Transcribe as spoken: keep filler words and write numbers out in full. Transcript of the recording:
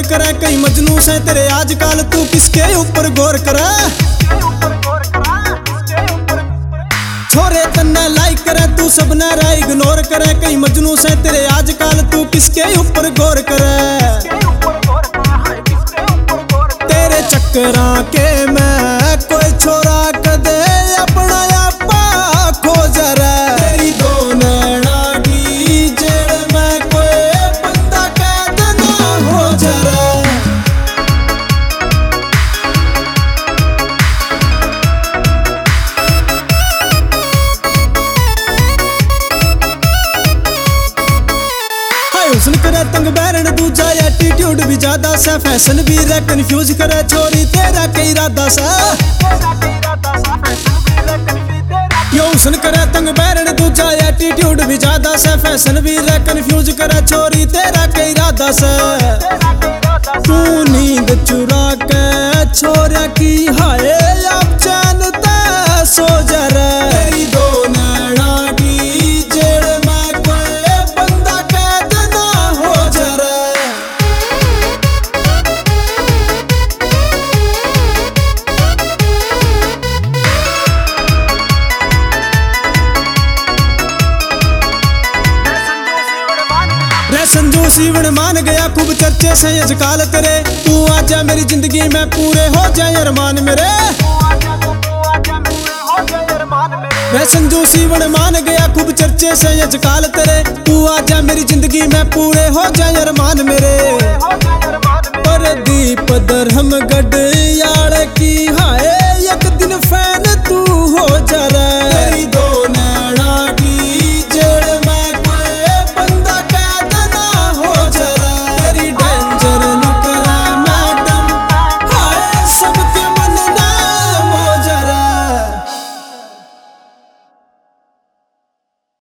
करे कहीं मजनू से तेरे आजकल तू किसके ऊपर गौर करे। छोरे तन्ने लाइक करे तू सबने रा इग्नोर करे कहीं मजनू से तेरे आजकल तू किसके ऊपर गौर करे। तेरे चक्करा के मैं कोई छोरा कदे अपना आपा खोज रे। तेरी दो नैना की जेड़ में कोई बंदा कैद ना हो जरा। हुस्न करे तंग बैरन दूजा एटीट्यूड भी ज्यादा सा। फैशन भी रे कंफ्यूज करे छोरी तेरा के इरादा सा। यो हुस्न करे तंग बैरन दूजा एटीट्यूड भी ज्यादा सा। फैशन भी रे कंफ्यूज करे छोरी तेरा के इरादा सा। तू नींद चुरा के छोरा की हाय अब चैन ते सो जा रे। तेरी दो नैना की जेड़ में कोई बंदा कैद ना हो जा रे। रे संजू सीवण मान गया खूब चर्चे से अजकाल तेरे। तू आजा मेरी जिंदगी में पूरे हो जाए अरमान मेरे। रे संजू सीवण मान गया खूब चर्चे से अजकाल तेरे। तू आजा मेरी जिंदगी में पूरे हो जाए अरमान मेरे। पर दीप दरहम गढ़ यार की